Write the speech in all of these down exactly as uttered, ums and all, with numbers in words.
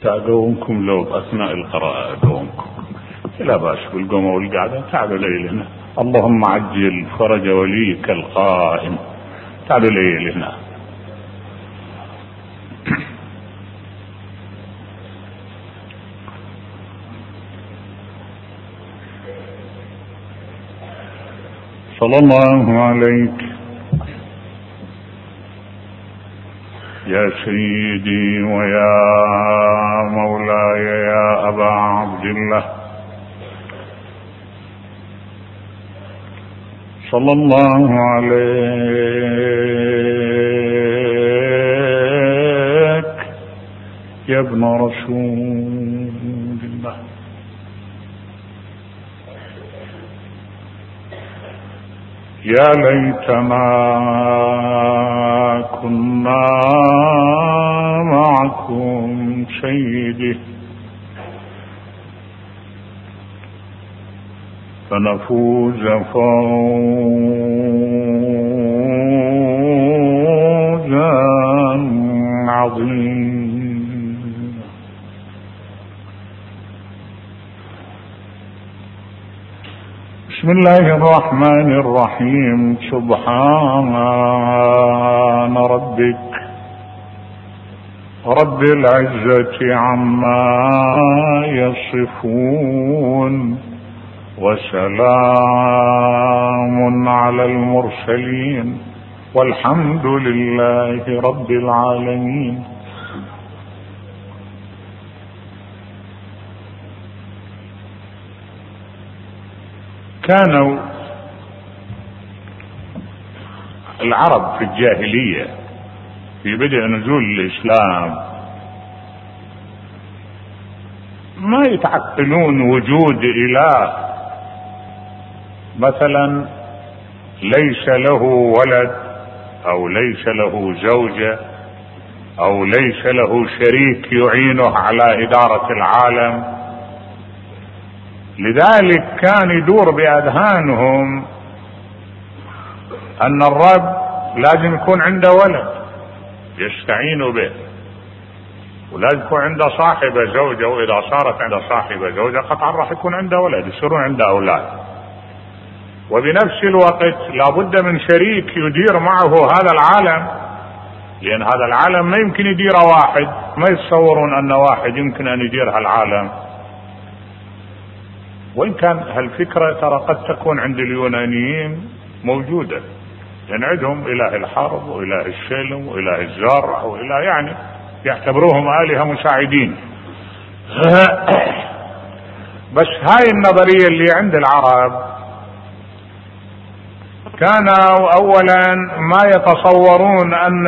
تقومكم لو بأثناء القراءة أقومكم، لا بأس بالقومة والقعدة. تعالوا لي هنا، اللهم عجل فرج وليك القائم. تعالوا لي هنا. صلى الله عليك يا سيدي ويا مولاي يا أبا عبد الله، صلى الله عليك يا ابن رسول الله. يا ليتنا كنا معكم سيدي فنفوز فوزا عظيما. بسم الله الرحمن الرحيم. سبحان ربك رب العزة عما يصفون وسلام على المرسلين والحمد لله رب العالمين. كانوا العرب في الجاهلية في بدء نزول الإسلام ما يتعقلون وجود إله مثلا ليس له ولد أو ليس له زوجة أو ليس له شريك يعينه على إدارة العالم. لذلك كان يدور بأذهانهم أن الرب لازم يكون عنده ولد يستعين به، ولازم يكون عنده صاحبة زوجة، وإذا صارت عنده صاحبة زوجة قطعا راح يكون عنده ولد، يصيرون عنده أولاد. وبنفس الوقت لابد من شريك يدير معه هذا العالم، لأن هذا العالم ما يمكن يديره واحد، ما يتصورون أن واحد يمكن أن يدير هالعالم. وإن كان هالفكرة ترى قد تكون عند اليونانيين موجودة، لأن عندهم إله الحرب وإله السلم وإله الزرع وإله، يعني يعتبروهم آلهة مساعدين. بس هاي النظرية اللي عند العرب كانوا أولا ما يتصورون أن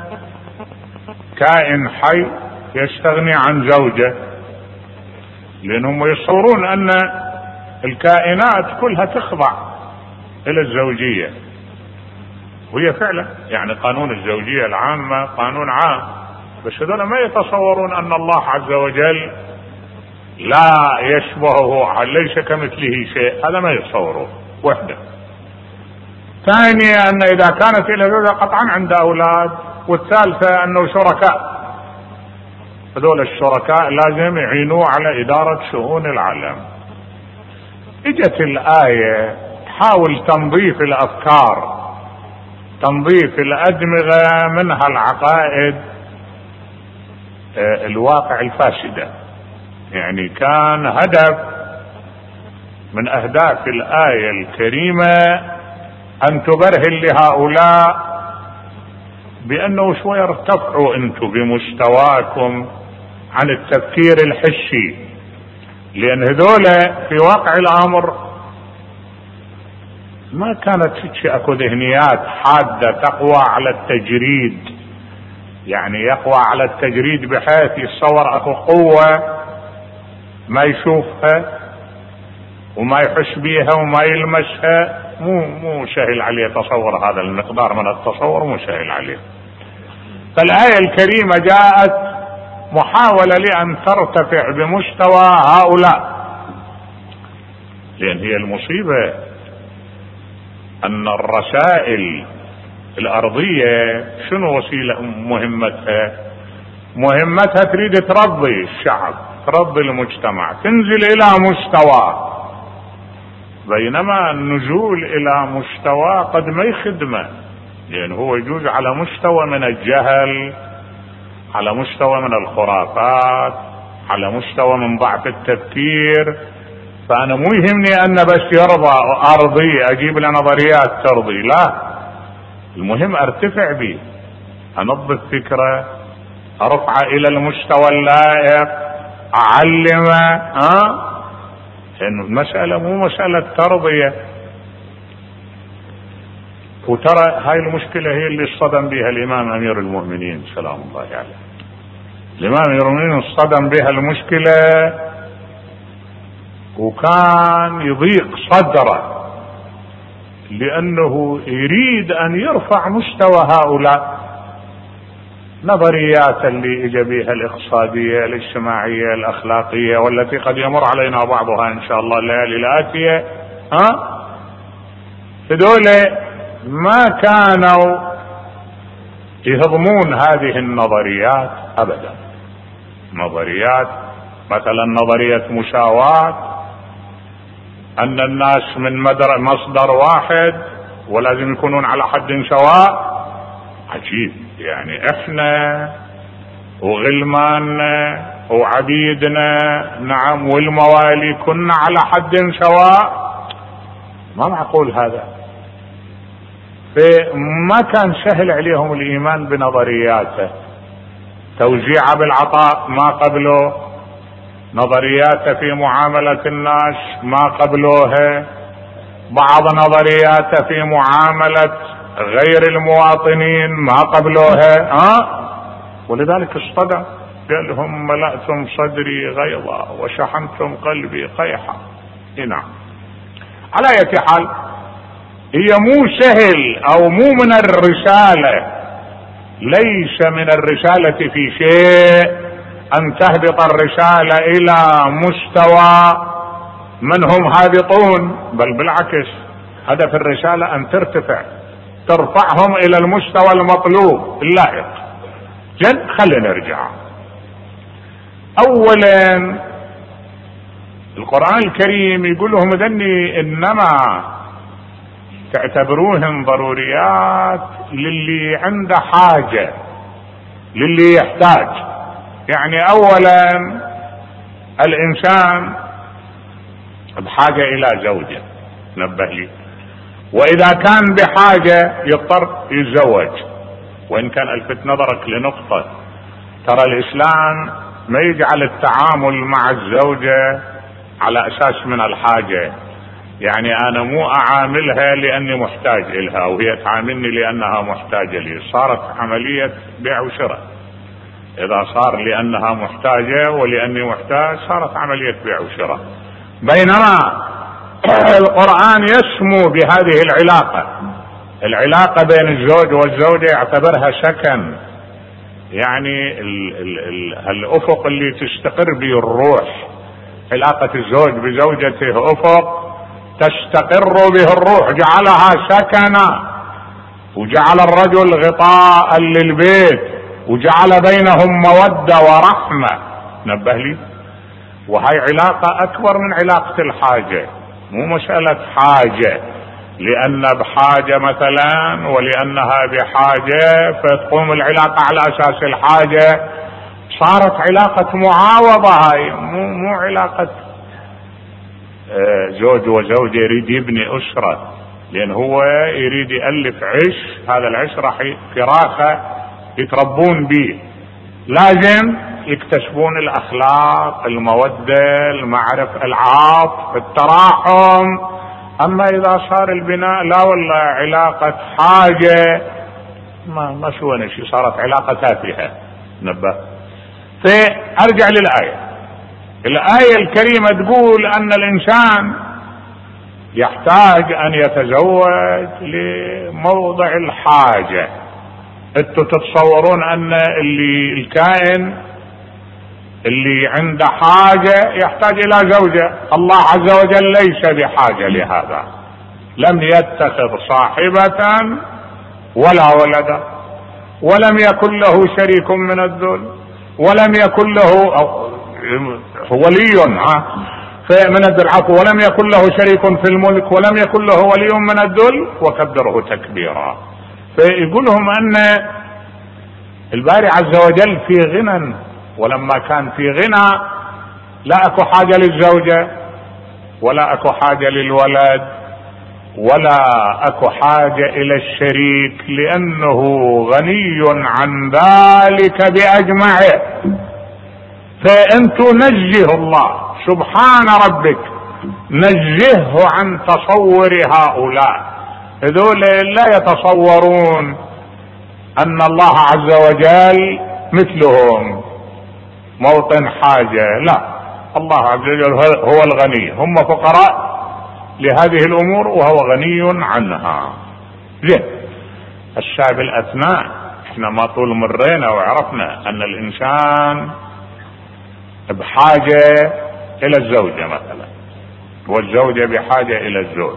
كائن حي يستغني عن زوجة، لأنهم يتصورون أن الكائنات كلها تخضع إلى الزوجية، وهي فعلا يعني قانون الزوجية العامة قانون عام، بس هذول ما يتصورون أن الله عز وجل لا يشبهه، ليس كمثله شيء، هذا ما يتصوروه. وحدة. ثانيا أن إذا كانت إلى زوجة قطعا عند أولاد. والثالثة أنه شركاء، هذول الشركاء لازم يعينوا على إدارة شؤون العالم. اجت الآية تحاول تنظيف الأفكار، تنظيف الأدمغة منها العقائد الواقع الفاسدة. يعني كان هدف من أهداف الآية الكريمة أن تبرهن لهؤلاء بأنه شوية ارتفعوا أنتم بمستواكم عن التفكير الحسي، لأن هذول في واقع الأمر ما كانت اكو ذهنيات حادة تقوى على التجريد، يعني يقوى على التجريد بحيث يتصور اكو قوة ما يشوفها وما يحس بيها وما يلمسها. مو مو سهل عليه تصور هذا المقدار من التصور، مو سهل عليه. فالآية الكريمة جاءت محاولة لأن ترتفع بمستوى هؤلاء، لأن هي المصيبة أن الرسائل الأرضية شنو وسيلة مهمتها؟ مهمتها تريد ترضي الشعب، ترضي المجتمع، تنزل الى مستوى، بينما النزول الى مستوى قد ما يخدمه، لأن هو يجوز على مستوى من الجهل، على مستوى من الخرافات، على مستوى من ضعف التفكير. فأنا مو يهمني أن بس يرضى أرضي أجيب له نظريات ترضي، لا، المهم أرتفع به، أنظف فكرة، أرفع إلى المستوى اللائق، أعلمه. ها لأن المسألة مو مسألة ترضية. وترى هاي المشكلة هي اللي اصطدم بها الإمام أمير المؤمنين سلام الله عليه. الإمام أمير المؤمنين اصطدم بها المشكلة وكان يضيق صدره، لأنه يريد أن يرفع مستوى هؤلاء. نظريات اللي اجى بها الاقتصادية الاجتماعية الأخلاقية، والتي قد يمر علينا بعضها إن شاء الله الليالي الآتية، ها هذول ما كانوا يهضمون هذه النظريات أبدا. نظريات مثلا نظرية مساواة، أن الناس من مصدر واحد ولازم يكونون على حد سواء، عجيب. يعني احنا وغلماننا وعبيدنا، نعم، والموالي كنا على حد سواء، ما معقول هذا. فما كان سهل عليهم الإيمان بنظرياته. توزيع بالعطاء ما قبلوه، نظرياته في معاملة الناس ما قبلوها، بعض نظرياته في معاملة غير المواطنين ما قبلوها. ها ولذلك اصطدم، قال لهم ملأتم صدري غيظا وشحنتم قلبي قيحا. نعم، على أي حال هي مو سهل او مو من الرسالة، ليس من الرسالة في شيء ان تهبط الرسالة الى مستوى من هم هابطون، بل بالعكس، هدف الرسالة ان ترتفع، ترفعهم الى المستوى المطلوب اللائق. جد خلينا نرجع. اولا القرآن الكريم يقول لهم ذني انما تعتبروهم ضروريات للي عنده حاجة، للي يحتاج. يعني اولا الانسان بحاجة الى زوجة، نبه لي، واذا كان بحاجة يضطر يتزوج. وان كان الفت نظرك لنقطة، ترى الاسلام ما يجعل التعامل مع الزوجة على اساس من الحاجة. يعني انا مو اعاملها لاني محتاج الها وهي تعاملني لانها محتاجة لي، صارت عملية بيع وشراء. اذا صار لانها محتاجة ولاني محتاج صارت عملية بيع وشراء. بينما القرآن يسمو بهذه العلاقة، العلاقة بين الزوج والزوجة يعتبرها سكن. يعني ال ال ال الافق اللي تستقر به الروح، علاقة الزوج بزوجته افق تستقر به الروح، جعلها سكنا، وجعل الرجل غطاء للبيت، وجعل بينهم مودة ورحمة. نبه لي، وهي علاقة اكبر من علاقة الحاجة، مو مسألة حاجة لان بحاجة مثلا ولانها بحاجة فتقوم العلاقة على اساس الحاجة، صارت علاقة معاوضة. هاي مو, مو علاقة زوج وزوجة يريد يبني أسرة، لأن هو يريد يألف عش، هذا العش راح فراخة يتربون به، لازم يكتسبون الأخلاق، المودة، المعرفة، العاطف، التراحم. أما إذا صار البناء لا والله علاقة حاجة، ما ما سوى شيء، صارت علاقة تافهة. نبه. فأرجع للآية. الآية الكريمة تقول أن الإنسان يحتاج أن يتزوج لموضع الحاجة. انتوا تتصورون أن اللي الكائن اللي عنده حاجة يحتاج إلى زوجة؟ الله عز وجل ليس بحاجة لهذا، لم يتخذ صاحبة ولا ولدا، ولم يكن له شريك من الذل، ولم يكن له ولي من العفو ولم يكن له شريك في الملك ولم يكن له ولي من الذل وكبره تكبيرا. فيقولهم أن الباري عز وجل في غنى، ولما كان في غنى لا أكو حاجة للزوجة ولا أكو حاجة للولد ولا أكو حاجة إلى الشريك، لأنه غني عن ذلك بأجمعه. فأنتوا نزه الله سبحان ربك، نزهه عن تصور هؤلاء. هذول لا يتصورون أن الله عز وجل مثلهم موطن حاجة، لا، الله عز وجل هو الغني، هم فقراء لهذه الأمور وهو غني عنها. زين، الشعب الأثناء احنا ما طول مرينا وعرفنا أن الإنسان بحاجة إلى الزوجة مثلا، والزوجة بحاجة إلى الزوج.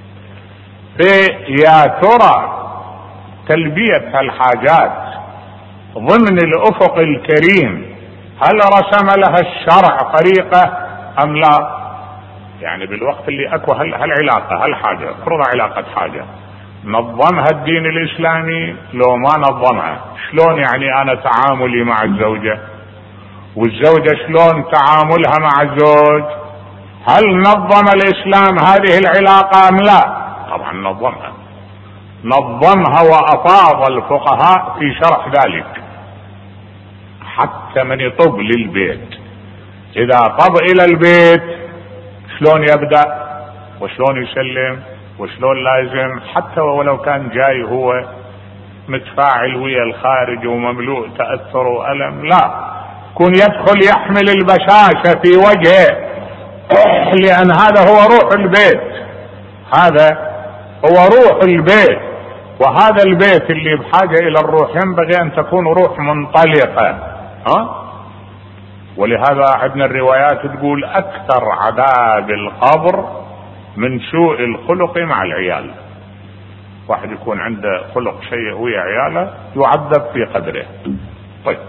فيا ترى تلبية الحاجات ضمن الأفق الكريم هل رسم لها الشرع طريقة أم لا؟ يعني بالوقت اللي أكو هل, هل علاقة هل حاجة فرض علاقة حاجة نظمها الدين الإسلامي لو ما نظمها؟ شلون يعني أنا تعاملي مع الزوجة والزوجة شلون تعاملها مع الزوج؟ هل نظم الإسلام هذه العلاقة أم لا؟ طبعا نظمها نظمها وأفاض الفقهاء في شرح ذلك. حتى من يطب للبيت إذا طب إلى البيت شلون يبدأ وشلون يسلم وشلون لازم، حتى ولو كان جاي هو متفاعل ويا الخارج ومملوء تأثر وألم، لا، كون يدخل يحمل البشاشة في وجهه، لأن هذا هو روح البيت، هذا هو روح البيت، وهذا البيت اللي بحاجة إلى الروح ينبغي أن تكون روح منطلقة. ها؟ ولهذا عندنا الروايات تقول أكثر عذاب القبر من سوء الخلق مع العيال. واحد يكون عنده خلق سيء ويا عياله يعذب في قدره. طيب،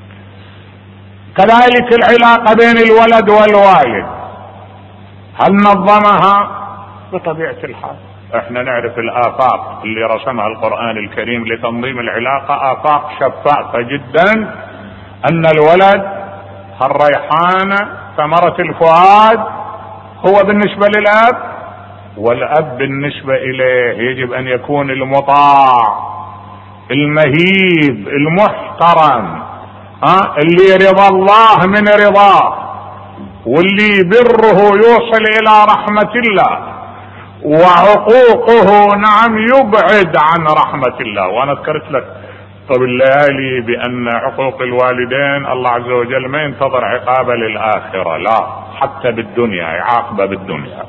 كذلك العلاقة بين الولد والوالد هل نظمها؟ بطبيعة الحال احنا نعرف الآفاق اللي رسمها القرآن الكريم لتنظيم العلاقة، آفاق شفافة جدا، أن الولد الريحانة ثمرة الفؤاد هو بالنسبة للأب، والأب بالنسبة إليه يجب أن يكون المطاع المهيب المحترم، ها اللي رضا الله من رضاه، واللي بره يوصل إلى رحمة الله، وعقوقه نعم يبعد عن رحمة الله. وأنا ذكرت لك طب الليالي بأن عقوق الوالدين الله عز وجل ما ينتظر عقابه للآخرة، لا، حتى بالدنيا يعاقبه بالدنيا.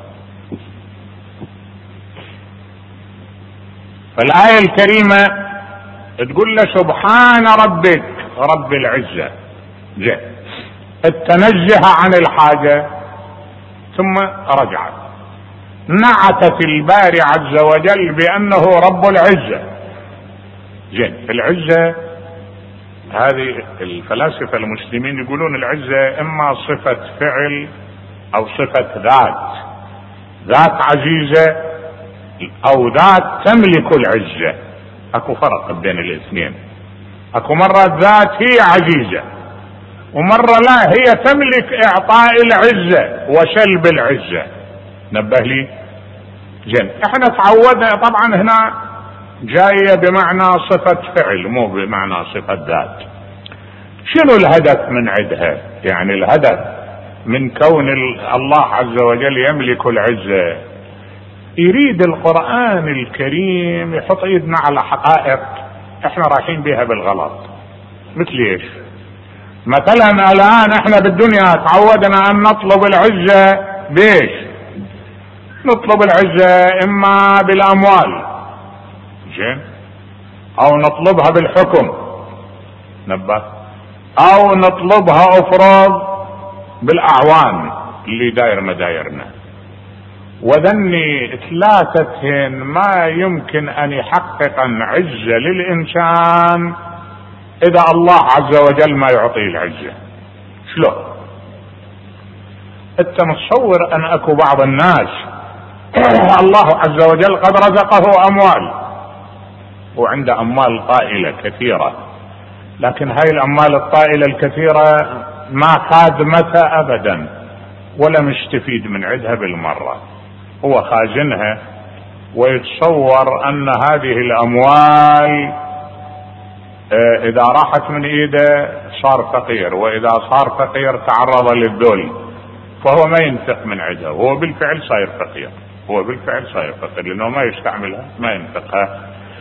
فالآية الكريمة تقول له سبحان ربك رب العزة، جاء التنزه عن الحاجة ثم رجعت نعتت الباري عز وجل بأنه رب العزة. زين، العزة هذه الفلاسفة المسلمين يقولون العزة إما صفة فعل أو صفة ذات، ذات عزيزة أو ذات تملك العزة. أكو فرق بين الاثنين، أكو مرة ذات هي عزيزة ومرة لا، هي تملك إعطاء العزة وسلب العزة. نبه لي. زين، احنا تعودنا طبعا هنا جاية بمعنى صفة فعل مو بمعنى صفة ذات. شنو الهدف من عدها؟ يعني الهدف من كون الله عز وجل يملك العزة، يريد القرآن الكريم يحط ايدنا على حقائق احنا رايحين بها بالغلط. مثل ايش؟ مثلا الان احنا بالدنيا تعودنا ان نطلب العزة بيش؟ نطلب العزة اما بالاموال، زين، او نطلبها بالحكم، نبه، او نطلبها افرض بالاعوان اللي داير مدايرنا. وذني ثلاثتهن ما يمكن ان يحقق عزة للانسان إذا الله عز وجل ما يعطيه العزة؟ شلون؟ أنت متصور أن أكو بعض الناس الله عز وجل قد رزقه أموال وعنده أموال طائلة كثيرة، لكن هاي الأموال الطائلة الكثيرة ما خادمتها أبدا ولا مستفيد من عندها بالمرة، هو خازنها ويتصور أن هذه الأموال إذا راحت من إيده صار فقير، وإذا صار فقير تعرض للذل، فهو ما ينفق من عندها، هو بالفعل صاير فقير، هو بالفعل صاير فقير لأنه ما يستعملها ما ينفقها.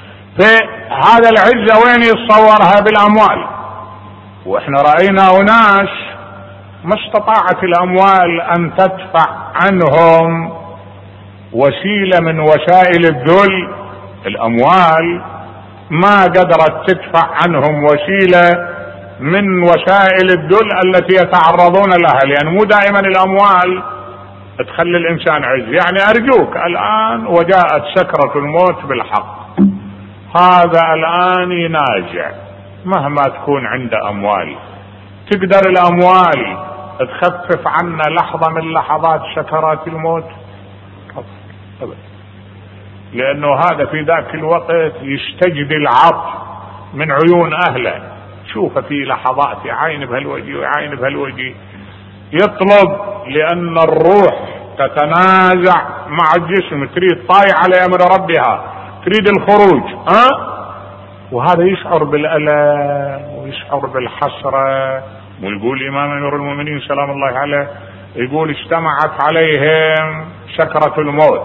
فهذا العزة وين يتصورها؟ بالأموال. وإحنا رأينا أناس ما استطاعت الأموال أن تدفع عنهم وسيلة من وسائل الذل، الأموال ما قدرت تدفع عنهم وسيلة من وسائل الذل التي يتعرضون لها، لأن مو دائما الأموال تخلي الإنسان عز. يعني أرجوك الآن وجاءت سكرة الموت بالحق، هذا الآن ينازع مهما تكون عنده أموال، تقدر الأموال تخفف عنا لحظة من لحظات سكرات الموت؟ أبدا، لأنه هذا في ذاك الوقت يستجدي العطف من عيون أهله، شوف في لحظات يعاين بهالوجه ويعاين بهالوجه، يطلب لأن الروح تتنازع مع الجسم، تريد طايع على أمر ربها، تريد الخروج، ها؟ وهذا يشعر بالألم ويشعر بالحسرة. ويقول الإمام أمير المؤمنين سلام الله عليه، يقول اجتمعت عليهم سكرة الموت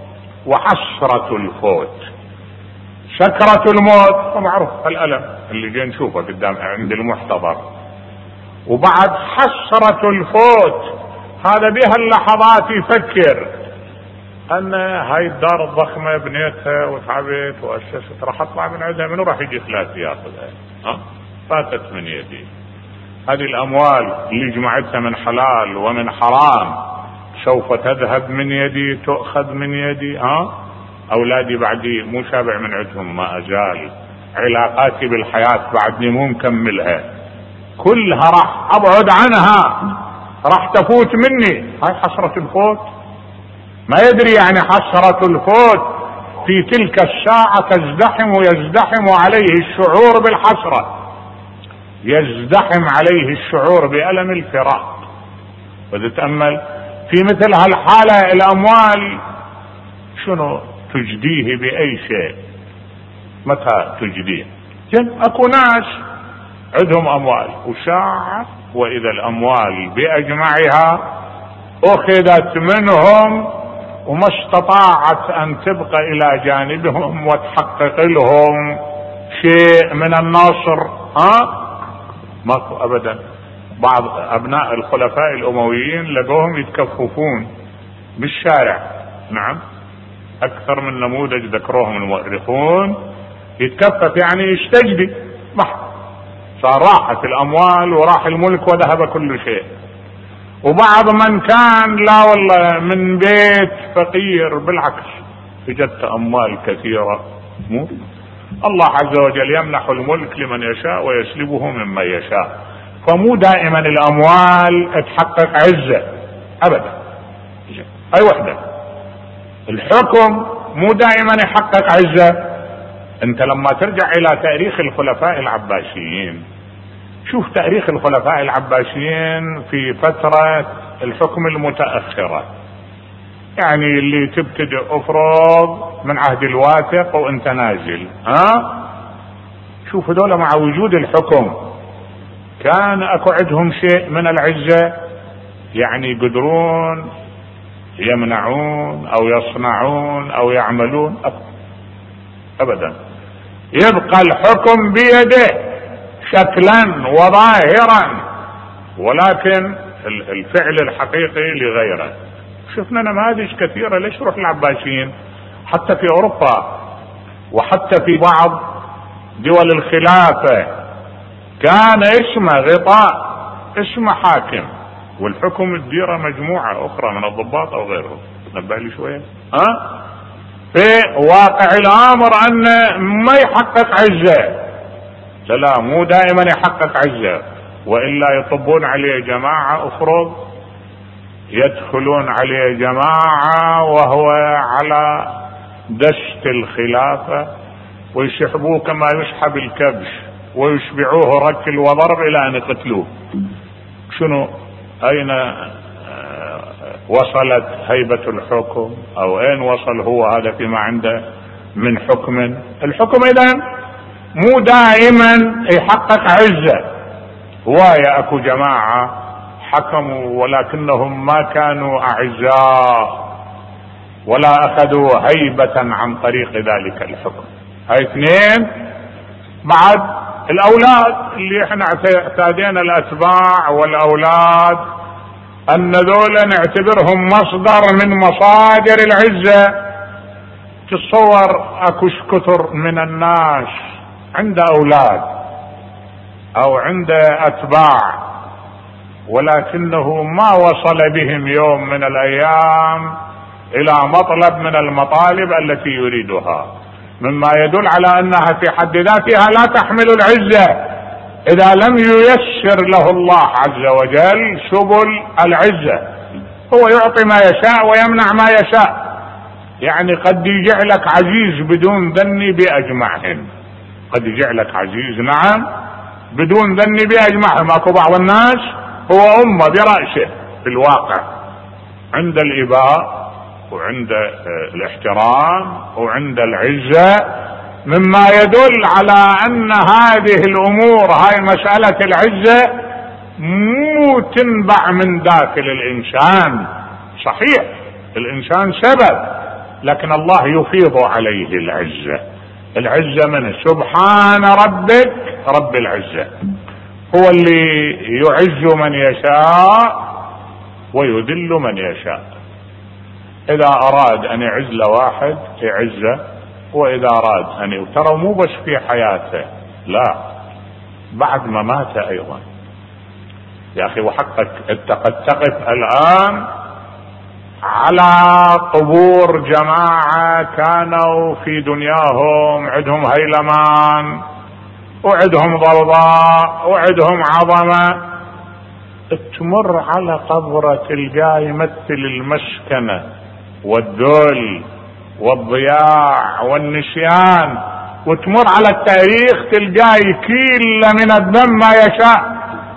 وحسرة الفوت. سكرة الموت ومعروف الألم اللي جاي نشوفه قدام عند المحتضر، وبعد حسرة الفوت هذا بها اللحظات يفكر أن هاي الدار الضخمة بنيتها وتعبت وأسست راح أطلع من عندها، منو راح يجي ثلاثة ياخذها؟ ها؟ فاتت من يدي. هذه الأموال اللي جمعتها من حلال ومن حرام سوف تذهب من يدي، تؤخذ من يدي. ها؟ أولادي بعدي مو شابع من عندهم ما أزال، علاقاتي بالحياة بعدني مو مكملها، كلها راح أبعد عنها، راح تفوت مني. هاي حسرة الفوت، ما يدري يعني حسرة الفوت في تلك الساعة تزدحم ويزدحم عليه الشعور بالحسرة، يزدحم عليه الشعور بألم الفراق. وتتأمل في مثل هالحالة الأموال شنو تجديه بأي شيء؟ متى تجديه؟ جن أكو ناس عندهم أموال وشاعة، وإذا الأموال بأجمعها أخذت منهم وما استطاعت أن تبقى إلى جانبهم وتحقق لهم شيء من النصر. ها؟ ماكو أبدا. بعض أبناء الخلفاء الأمويين لقوهم يتكففون بالشارع، نعم، أكثر من نموذج ذكروهم المؤرخون، يتكفف يعني يستجدي، صار راحت الأموال وراح الملك وذهب كل شيء. وبعض من كان لا والله من بيت فقير بالعكس وجدت أموال كثيرة. مو الله عز وجل يمنح الملك لمن يشاء ويسلبه ممن يشاء، فمو دائما الأموال تحقق عزة أبدا. أي وحدة الحكم مو دائما يحقق عزة. أنت لما ترجع إلى تاريخ الخلفاء العباسيين، شوف تاريخ الخلفاء العباسيين في فترة الحكم المتأخرة، يعني اللي تبتدئ أفرض من عهد الواثق وانت نازل، ها؟ شوف هذول مع وجود الحكم كان اكو عندهم شيء من العزة، يعني يقدرون يمنعون او يصنعون او يعملون ابدا. يبقى الحكم بيده شكلا وظاهرا، ولكن الفعل الحقيقي لغيره. شفنا نماذج كثيرة. ليش روح العباسيين حتى في أوروبا وحتى في بعض دول الخلافة كان اسمه غطاء، اسمه حاكم، والحكم الديرة مجموعة أخرى من الضباط أو غيرهم. نبه لي شوية. ها؟ في واقع الأمر أن ما يحقق عزة، لا، مو دائما يحقق عزة، وإلا يطبون عليه جماعة أفرض، يدخلون عليه جماعة وهو على دشت الخلافة ويسحبوه كما يسحب الكبش ويشبعوه ركل وضرب إلى أن يقتلوه. شنو أين وصلت هيبة الحكم؟ أو أين وصل هو هذا فيما عنده من حكم؟ الحكم إذن مو دائما يحقق عزة. هواية أكو جماعة حكموا ولكنهم ما كانوا أعزاء ولا أخذوا هيبة عن طريق ذلك الحكم. هاي اثنين. بعد الأولاد اللي احنا اعتادينا الأتباع والأولاد أن ذولا نعتبرهم مصدر من مصادر العزة. تتصور أكوش كثر من الناس عنده أولاد أو عنده أتباع ولكنه ما وصل بهم يوم من الأيام إلى مطلب من المطالب التي يريدها، مما يدل على أنها في حد ذاتها لا تحمل العزة إذا لم ييسر له الله عز وجل سبل العزة. هو يعطي ما يشاء ويمنع ما يشاء. يعني قد يجعلك عزيز بدون ذني بأجمعهم، قد يجعلك عزيز نعم بدون ذني بأجمعهم. اكو بعض الناس هو أمة برأسه في الواقع، عند الإباء وعند الاحترام وعند العزة، مما يدل على أن هذه الأمور، هاي مسألة العزة مو تنبع من داخل الإنسان. صحيح الإنسان سبب، لكن الله يفيض عليه العزة. العزة من سبحان ربك رب العزة، هو اللي يعز من يشاء ويذل من يشاء. إذا أراد أن يعز لواحد يعزه، وإذا أراد أن يترى مو بس في حياته، لا بعد ما مات أيضا. يا أخي وحقك أنت قد تقف الآن على قبور جماعة كانوا في دنياهم عندهم هيلمان وعندهم ضوضاء وعندهم عظمة، تمر على قبره تلقاه يمثل المسكنة والذل والضياع والنسيان، وتمر على التاريخ تلقاه يكيل من الذنب ما يشاء.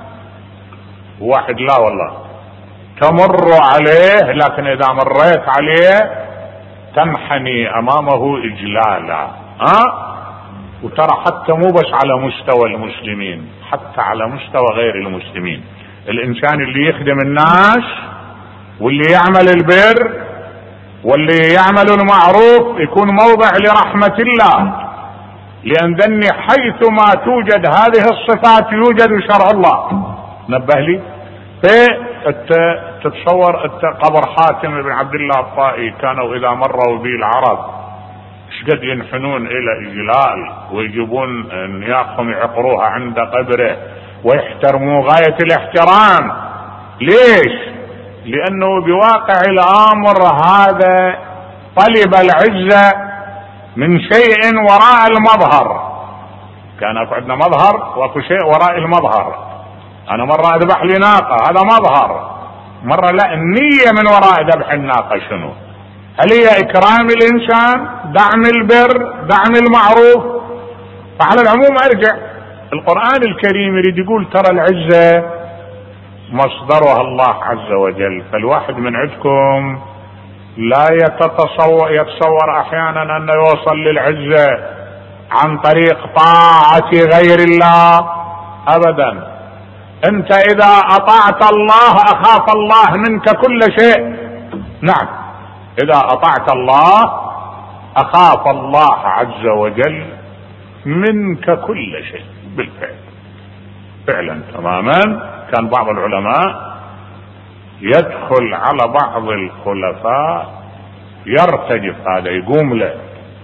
واحد لا والله تمر عليه، لكن إذا مريت عليه تنحني أمامه إجلالا. ها وترى حتى مو بس على مستوى المسلمين، حتى على مستوى غير المسلمين. الإنسان اللي يخدم الناس واللي يعمل البر واللي يعمل المعروف يكون موضع لرحمة الله، لأن ذني حيثما توجد هذه الصفات يوجد شرع الله. نبه لي تتصور قبر حاتم بن عبد الله الطائي، كانوا إذا مروا به العرب شقد ينحنون إلى إجلال ويجيبون نياقهم يعقروها عند قبره ويحترموا غاية الاحترام. ليش؟ لأنه بواقع الأمر هذا طلب العزة من شيء وراء المظهر. كان أكو عندنا مظهر وأكو شيء وراء المظهر. أنا مرة أذبح لي ناقة، هذا مظهر. مرة لا، النية من وراء ذبح الناقة شنو؟ هل هي إكرام الإنسان، دعم البر، دعم المعروف؟ فعلى العموم أرجع، القرآن الكريم يريد يقول ترى العزة مصدرها الله عز وجل. فالواحد من عندكم لا يتصور, يتصور أحيانا أنه يوصل للعزة عن طريق طاعة غير الله أبدا. أنت إذا أطعت الله أخاف الله منك كل شيء. نعم، إذا أطعت الله أخاف الله عز وجل منك كل شيء. بالفعل فعلا تماما. كان بعض العلماء يدخل على بعض الخلفاء يرتجف، هذا يقوم له.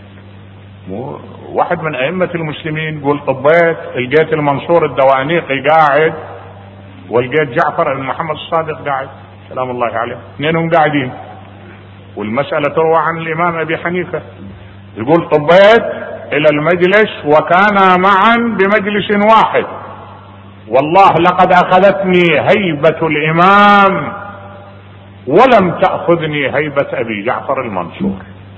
واحد من أئمة المسلمين يقول طبيت لقيت المنصور الدوانيقي قاعد ولقيت جعفر بن محمد الصادق قاعد سلام الله عليه، اثنينهم قاعدين، والمسألة تروى عن الإمام أبي حنيفة. يقول طبيت إلى المجلس وكانا معا بمجلس واحد. والله لقد أخذتني هيبة الإمام ولم تأخذني هيبة أبي جعفر المنصور.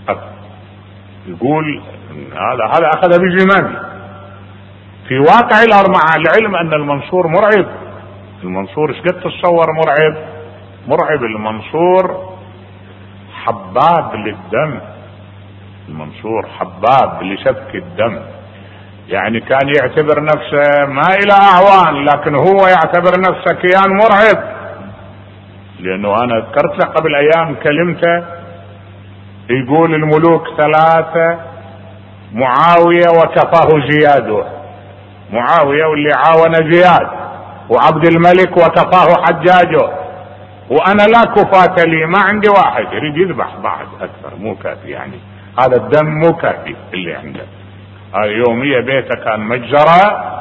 يقول هذا هذا أخذ بزمامي. في واقع الأمر مع العلم أن المنصور مرعب. المنصور ايش قد تتصور مرعب؟ مرعب. المنصور حباب للدم. المنصور حباب لسفك الدم. يعني كان يعتبر نفسه ما إلى أعوان، لكن هو يعتبر نفسه كيان مرعب. لأنه أنا ذكرت له قبل أيام كلمته، يقول الملوك ثلاثة: معاوية وكفاه زياد، معاوية واللي عاون زياد، وعبد الملك وكفاه حجاجه، وأنا لا كفاة لي، ما عندي واحد. يريد يذبح بعد أكثر، مو كافي يعني، هذا الدم مو كافي اللي عنده. يومية بيته كان مجزرة،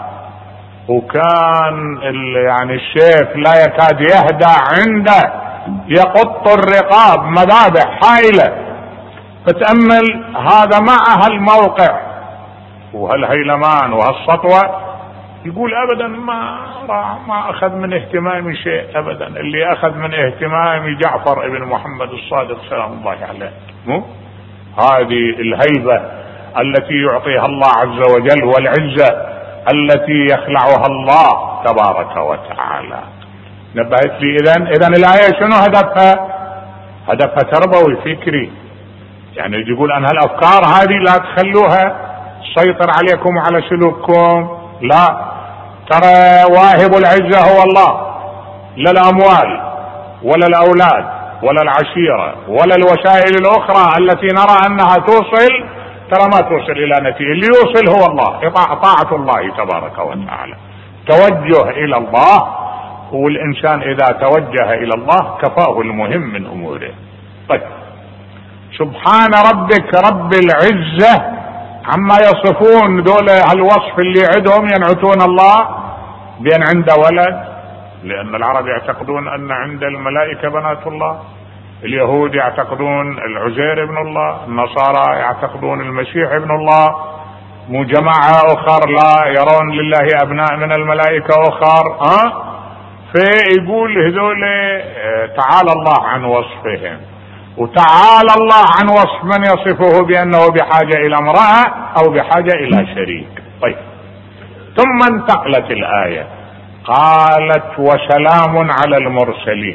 وكان يعني السيف لا يكاد يهدى عنده، يقط الرقاب، مذابح هائلة. فتأمل هذا مع هالموقع وهالهيلمان وهالسطوة، يقول أبدا ما ما أخذ من اهتمامي شيء أبدا. اللي أخذ من اهتمامي جعفر ابن محمد الصادق سلام الله عليه. مو هذه الهيبة التي يعطيها الله عز وجل، والعزة التي يخلعها الله تبارك وتعالى. نبهت لي إذن إذن الآية شنو هدفها؟ هدفها تربوي فكري. يعني يقول أن هالأفكار هذه لا تخلوها تسيطر عليكم وعلى سلوككم. لا، ترى واهب العزة هو الله، لا الأموال ولا الأولاد ولا العشيرة ولا الوسائل الأخرى التي نرى أنها توصل، ترى ما توصل إلى نتيجة. اللي يوصل هو الله، طاعة الله تبارك وتعالى، توجه إلى الله. والإنسان إذا توجه إلى الله كفاه المهم من أموره. طيب، سبحان ربك رب العزة عما يصفون دول الوصف اللي عندهم، ينعتون الله بأن عنده ولد، لأن العرب يعتقدون أن عند الملائكة بنات الله، اليهود يعتقدون العزير ابن الله، النصارى يعتقدون المسيح ابن الله، مو جماعة أخر لا يرون لله أبناء من الملائكة أخر. ها فيقول هذول تعالى الله عن وصفهم، وتعالى الله عن وصف من يصفه بأنه بحاجة إلى امرأة أو بحاجة إلى شريك. طيب، ثم انتقلت الآية قالت وسلام على المرسلين.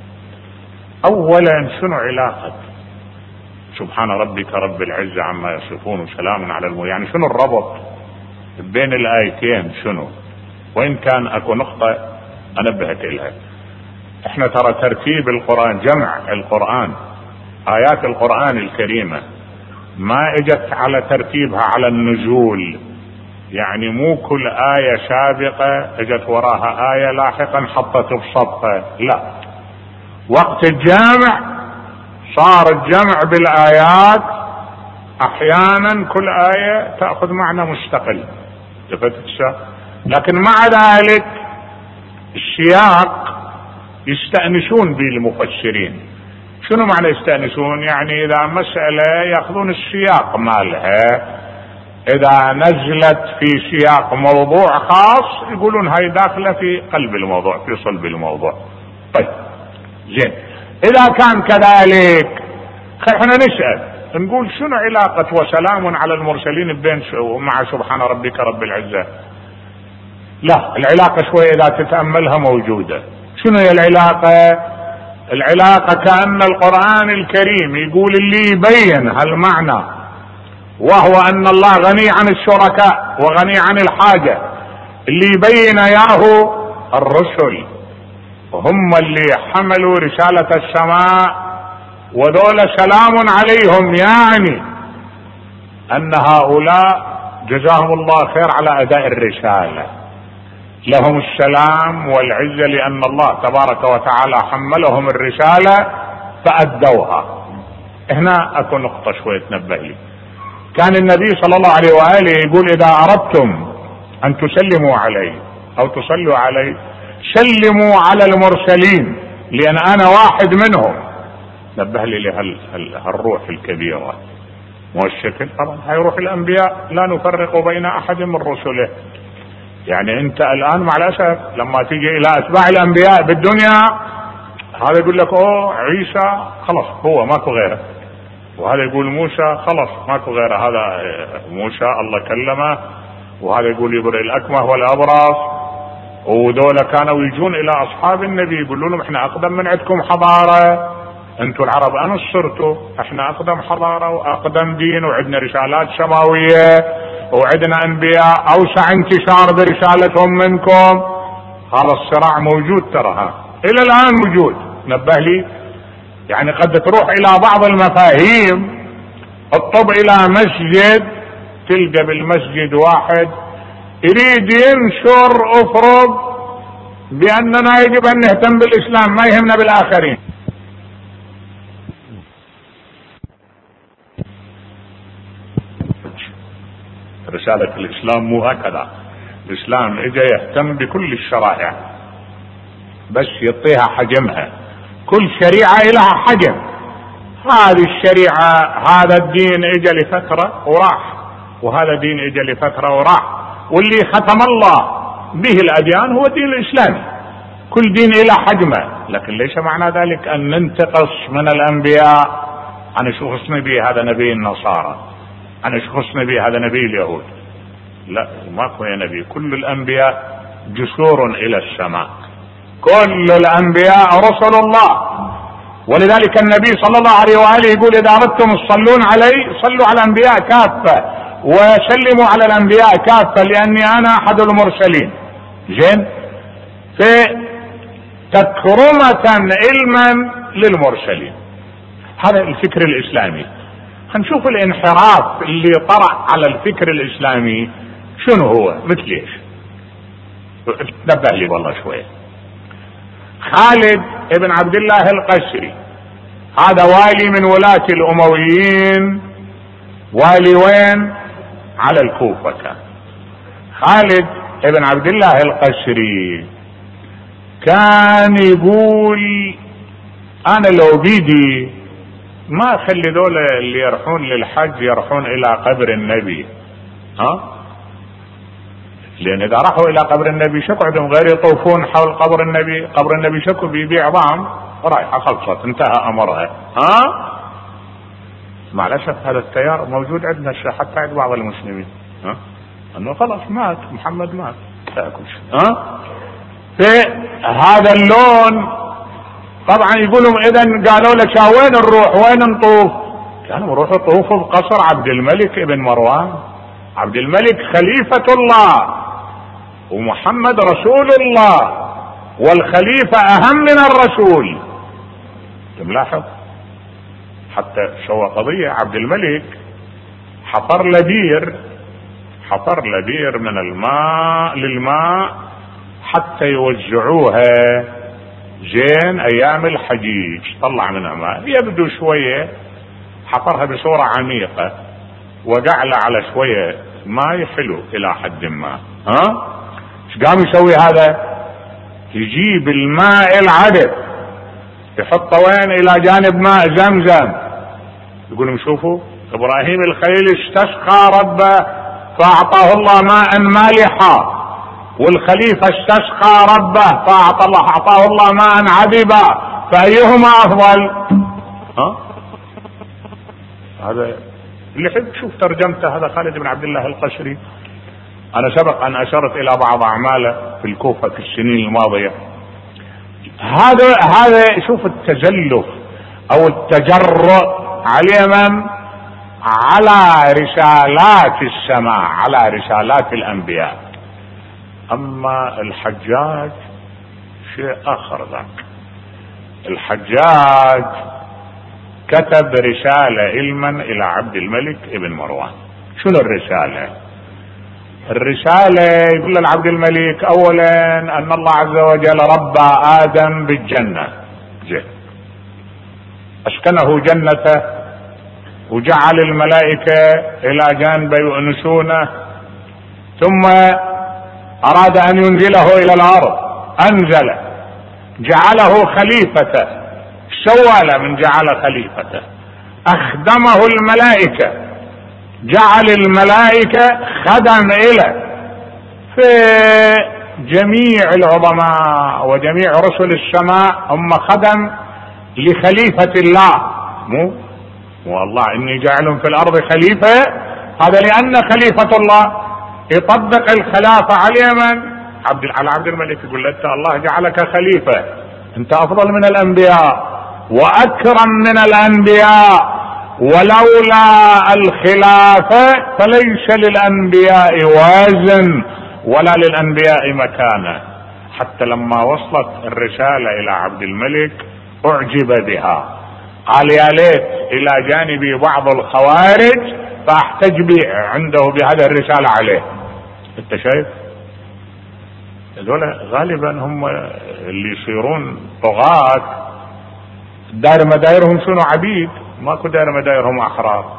أولا شنو علاقة سبحان ربك رب العزة عما يصفون وسلام على المرسلين؟ يعني شنو الربط بين الآيتين؟ شنو؟ وإن كان أكو نقطة أنبهت إليها. احنا ترى ترتيب القرآن، جمع القرآن، آيات القرآن الكريمة ما اجت على ترتيبها على النزول. يعني مو كل آية سابقة اجت وراها آية لاحقا حطت بسطة، لا. وقت الجامع صار الجمع بالآيات، احيانا كل آية تأخذ معنى مستقل، لكن مع ذلك السياق يستأنسون به المفسرين. شنو معنى يستأنسون؟ يعني إذا مسألة يأخذون السياق مالها، إذا نزلت في سياق موضوع خاص يقولون هاي داخلة في قلب الموضوع، في صلب الموضوع. طيب زين، إذا كان كذلك احنا نسأل نقول شنو علاقة وسلام على المرسلين بين مع سبحان ربك رب العزة؟ لا، العلاقة شوية إذا تتأملها موجودة. شنو هي العلاقة؟ العلاقة كأن القرآن الكريم يقول اللي يبين هالمعنى، وهو أن الله غني عن الشركاء وغني عن الحاجة، اللي يبين ياهو الرسل، وهم اللي حملوا رسالة السماء، وذول سلام عليهم، يعني أن هؤلاء جزاهم الله خير على أداء الرسالة، لهم السلام والعزة لأن الله تبارك وتعالى حملهم الرسالة فأدوها. هنا أكو نقطة شوية تنبه لي. كان النبي صلى الله عليه وآله يقول إذا أردتم أن تسلموا علي أو تصلوا علي سلموا على المرسلين لأن أنا واحد منهم. نبه لي لهالروح الكبيرة. مو الشكل طبعا هيروح الأنبياء لا نفرق بين أحد من رسله. يعني أنت الآن مع الأسف لما تيجي إلى أتباع الأنبياء بالدنيا، هذا يقول لك أوه عيسى خلاص هو ماكو غيره، وهذا يقول موسى خلاص ماكو غيره، هذا موسى الله كلمه، وهذا يقول يبرئ الأكمه والأبرص. ودولا كانوا يجون إلى أصحاب النبي يقولوا لهم احنا أقدم من عندكم حضارة، انتوا العرب أنس صرتوا، احنا أقدم حضارة وأقدم دين وعندنا رسالات سماوية وعندنا أنبياء أوسع انتشار برسالتهم منكم. هذا الصراع موجود ترى إلى الآن موجود. نبه لي يعني قد تروح إلى بعض المفاهيم الطب إلى مسجد تلقى بالمسجد واحد يريد ينشر أفرض بأننا يجب أن نهتم بالإسلام ما يهمنا بالآخرين. رسالة الإسلام مو هكذا. الإسلام إجا يهتم بكل الشرائع بس يعطيها حجمها. كل شريعة لها حجم. هذه الشريعة هذا الدين إجا لفترة وراح، وهذا دين إجا لفترة وراح، واللي ختم الله به الأديان هو الدين الإسلامي. كل دين إلى حجمه، لكن ليس معنى ذلك أن ننتقص من الأنبياء. أنا شخص نبي هذا نبي النصارى، أنا شخص نبي هذا نبي اليهود. لا ماكو يا نبي. كل الأنبياء جسور إلى السماء، كل الأنبياء رسل الله. ولذلك النبي صلى الله عليه وآله يقول إذا أردتم تصلون علي صلوا على الأنبياء كافة وسلموا على الأنبياء كافة لأني أنا أحد المرسلين. زين، فتكرمة علما للمرسلين. هذا الفكر الإسلامي. هنشوف الانحراف اللي طرأ على الفكر الإسلامي شنو هو، مثل ايش. نبه لي والله شوية. خالد ابن عبد الله القسري هذا والي من ولاة الأمويين. والي وين؟ على الكوفة كان. خالد ابن عبد الله القسري كان يقول أنا لو بيدي ما خلي دول اللي يروحون للحج يروحون إلى قبر النبي، ها؟ لأن إذا راحوا إلى قبر النبي شكو عندهم غير يطوفون حول قبر النبي. قبر النبي شكو بيبيع ضام رايحة خلصت انتهى أمرها، ها؟ مع الأسف هذا التيار موجود عندنا حتى عند بعض المسلمين، ها؟ أنه خلاص مات محمد مات تأكل، ها؟ في هذا اللون طبعا يقولون إذا قالوا لك وين نروح وين نطوف؟ كانوا نروح طوفوا بقصر عبد الملك ابن مروان. عبد الملك خليفة الله ومحمد رسول الله، والخليفة أهم من الرسول. تلاحظ حتى سوى قضية عبد الملك حفر لبير، حفر لبير من الماء للماء حتى يوزعوها زين ايام الحجيج، طلع منها ماء يبدو شوية، حفرها بصورة عميقة وجعل على شوية ماء حلو الى حد ما، ها؟ ايش قام يسوي هذا؟ يجيب الماء العذب يحطه وين؟ الى جانب ماء زمزم. يقولون شوفوا ابراهيم الخليل استسقى ربه فاعطاه الله ماء مالحا، والخليفة استسقى ربه فاعطى الله اعطاه الله ماء عذبا، فايهما افضل؟ ها؟ هذا اللي حب شوف ترجمته. هذا خالد بن عبد الله القسري. انا سبق ان اشرت الى بعض اعماله في الكوفة في السنين الماضية. هذا هذا شوف التزلف او التجرؤ على من؟ على رسالات السماء، على رسالات الانبياء. اما الحجاج شيء اخر ذاك. الحجاج كتب رسالة علما الى عبد الملك ابن مروان. شنو الرسالة؟ الرسالة يقول لعبد الملك اولا ان الله عز وجل ربى ادم بالجنة، زين، اسكنه جنته وجعل الملائكة الى جانبه يؤنسونه، ثم اراد ان ينزله الى الارض انزله، جعله خليفته. سوى له من جعل خليفته؟ اخدمه الملائكة جعل الملائكة خدم إله في جميع العظماء وجميع رسل السماء هم خدم لخليفة الله. مو مو الله إني جاعل في الأرض خليفة، هذا لأن خليفة الله يطبق الخلافة على من؟ عبد على عبد الملك، يقول له الله جعلك خليفة، أنت أفضل من الأنبياء وأكرم من الأنبياء، ولولا الخلافة فليس للأنبياء وازن ولا للأنبياء مكانة. حتى لما وصلت الرسالة إلى عبد الملك أعجب بها، قال يا ليت إلى جانبي بعض الخوارج فأحتج بي عنده بهذا الرسالة عليه. أنت شايف هذول غالبا هم اللي يصيرون طغاة دار مدايرهم شنو عبيد، ماكو دار مدايرهم أحرار.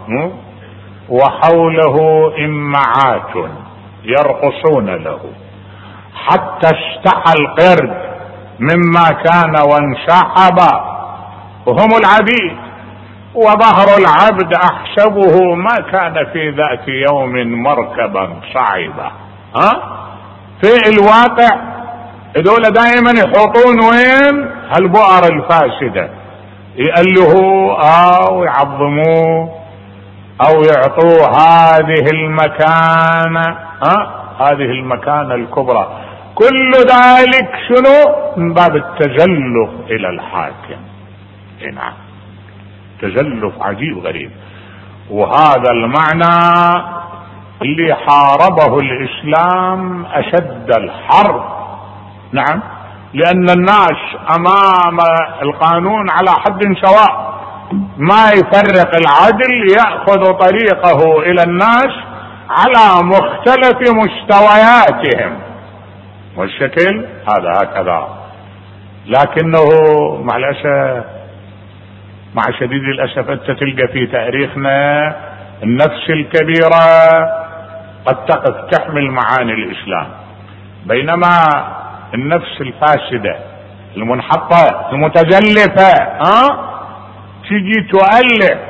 وحوله إمعات يرقصون له حتى اشتحى القرد مما كان وانسحب، وهم العبيد، وظهر العبد أحسبه ما كان في ذات يوم مركبا صعبا. ها في الواقع هذول دائما يحطون وين هالبؤر الفاسدة، يألهوا أو يعظموه أو يعطوه هذه المكانة، ها هذه المكانة الكبرى. كل ذلك شنو؟ من باب التزلف إلى الحاكم. نعم تزلف عجيب غريب. وهذا المعنى اللي حاربه الإسلام أشد الحرب. نعم لأن الناس أمام القانون على حد سواء، ما يفرق العدل، يأخذ طريقه إلى الناس على مختلف مستوياتهم، والشكل هذا هكذا. لكنه مع الأسف مع شديد الأسف أنت تلقى في تاريخنا النفس الكبيرة قد تقف تحمل معاني الإسلام، بينما النفس الفاسدة المنحطة المتزلفة ها تجي تؤلف